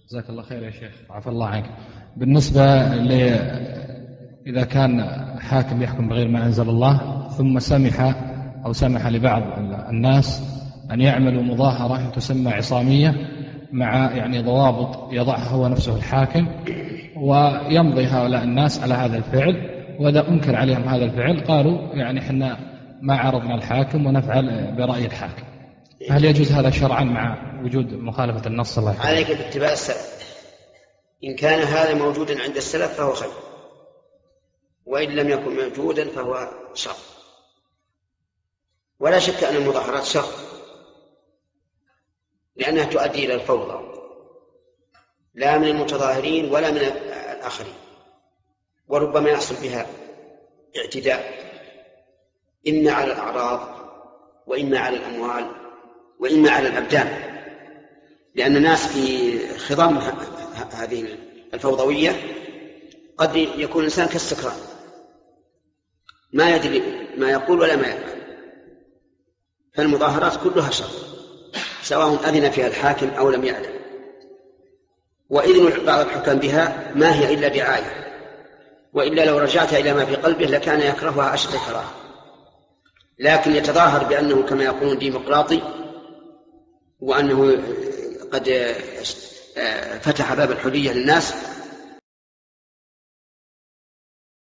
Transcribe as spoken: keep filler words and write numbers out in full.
جزاك الله خير يا شيخ، عفى الله عنك. بالنسبة ل إذا كان حاكم يحكم بغير ما أنزل الله ثم سمح أو سمح لبعض الناس أن يعملوا مظاهرة تسمى عصامية مع يعني ضوابط يضعها هو نفسه الحاكم، ويمضي هؤلاء الناس على هذا الفعل، وإذا أنكر عليهم هذا الفعل قالوا يعني إحنا ما عرضنا الحاكم ونفعل برأي الحاكم. هل يجوز هذا شرعا مع وجود مخالفة النص؟ الله يحفظك. عليك باتباع السلف، إن كان هذا موجودا عند السلف فهو خير، وإن لم يكن موجودا فهو شر. ولا شك أن المظاهرات شر، لأنها تؤدي إلى الفوضى، لا من المتظاهرين ولا من الآخرين، وربما يحصل بها اعتداء إما على الأعراض وإما على الأموال وإما على الأبدان، لأن الناس في خضم هذه الفوضوية قد يكون الإنسان كالسكران ما يدري ما يقول ولا ما يفعل. فالمظاهرات كلها شر، سواء أذن فيها الحاكم أو لم يأذن. وإذن بعض الحكام بها ما هي إلا دعاية، وإلا لو رجعت إلى ما في قلبه لكان يكرهها أشد كراهة، لكن يتظاهر بأنه كما يقولون ديمقراطي، وأنه قد فتح باب الحرية للناس،